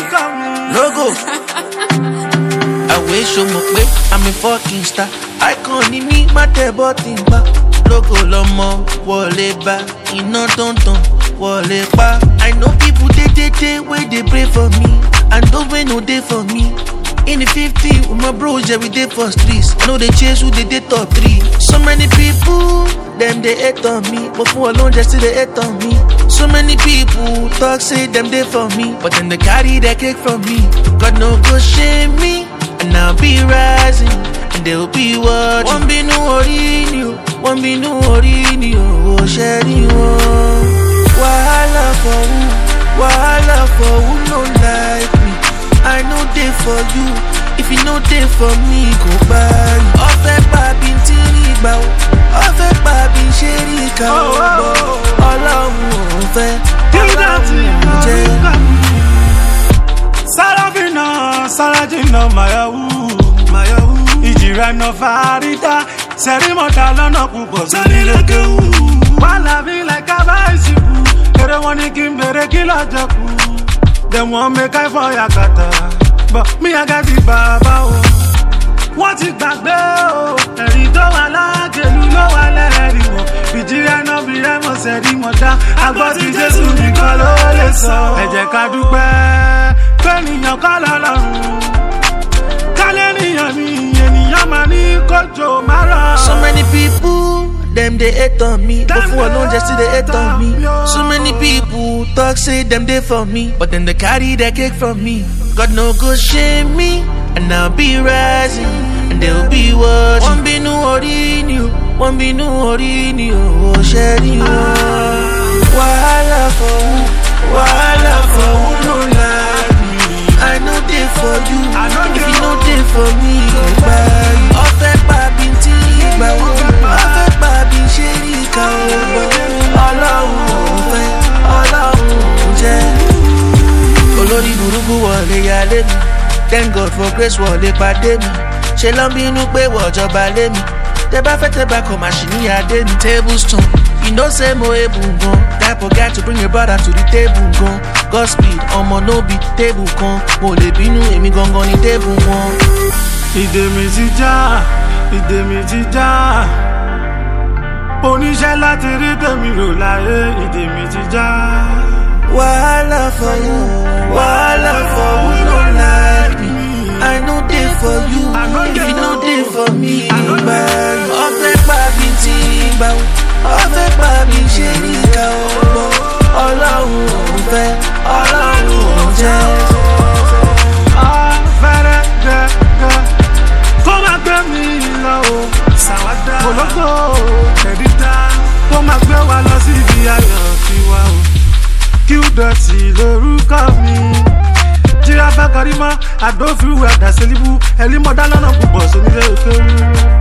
Logo. I wish you mo pe I'm a fucking star. Icon ni mi ma te button ba. Logo lomo wole ba. Iná tonton wole pa. I know people they where they pray for me. And those wey no dey for me. In the 50 with my bros, yeah, we dey for streets. I know they chase who they dey top 3. So many people, them they hate on me. But for alone, just still they hate on me. So many people talk, say them they for me. But then they carry their cake from me. God no go shame me. And I'll be rising. And they'll be watching. One be no orinio. One be no orinio. Oh, sharing one. Wahala for who? Wahala for who no like me. I know they for you. If you know they for me, go buy. Ofe papi tini bao. Ofe papi sheri kao. Ọlọ́run ofe. Ọlọ́run jẹ. Sarafina, Sarajina, Mayawu. Ìjìrà náà Farida. Sẹ́rímọ̀tà lọ́nà púpọ̀ sẹ́rílẹ̀kẹ̀wù. Wàhálà bí like kábàáṣìkù. Èrè wọn ní kí n bèrè kí lọ́jọ́ kù. Them want make I for Yakata, but me I got the baba o. Wọ́n ti gbàgbé o, ẹ̀rí tó wà lágẹ̀lú ló wà lẹ́rìí wọ̀. Bìjìrẹ́ náà bí rẹ́mọ̀ sẹ́rí mọ̀ dá, àgbọ̀ tí Jésù nìkan ló lè sọ. Ẹ jẹ́ ká dúpẹ́, pẹ́nìyàn kọ́ lọ́lọ́run. Kálẹ̀ nìyàn ni ènìyàn máa ní kójò máa rọ̀. So many people, them they hate on me. Before alone, just still they hate on me. So many people talk, say them they for me. But then they carry their cake from me. God no go shame me. And I'll be rising. And they'll be watching. One be no orinio. One be no orinio. Oh, sharing one. Wahala for who? Wahala for who no like me. I know they for you. If you know they for me, go buy. Ofe papi tini bao. Ofe papi sheri kao. Ọlọ́run ofe. Ọlọ́run jẹ. Olórí burúkú wọlé yálé mi. Thank God for grace wọlé pàdé mi. Ṣé ló ń bínú pé wọ́jọba lé mi? Tẹ́ bá fẹ́ tẹ́ bá kọ̀ máa ṣì ní adé mi. Tablestone, you know say mo ebu gan. Type of guy to bring your brother to the table gan. Godspeed, ọmọ no be table kan. Mo lè bínú èmi gangan ní table wọn. Ìdè mi ti já, ìdè mi ti já. Oníṣẹ́ láti rí tèmi rò láyé, ìdè mi ti já. Wahala for you, wahala for who no like me. I know they for you, if you know they for me, you buy. Ofe papi tini bao, ofe papi sheri kao. Ọlọ́run ofe, Ọlọ́run jẹ. Fẹ́rẹ́ gẹ́gẹ́, kó má gbé mi lọ o. Sàwádà ológo ẹ̀dídá, kó má gbé wa lọ síbi ayọ̀ tiwa o. Qdotty lórúkọ mi. Jíráfẹ́ Karimo, àdófìwé àdàsẹ́líbù, ẹ̀límọ̀dá lọ́nà púpọ̀ sónílé òkè.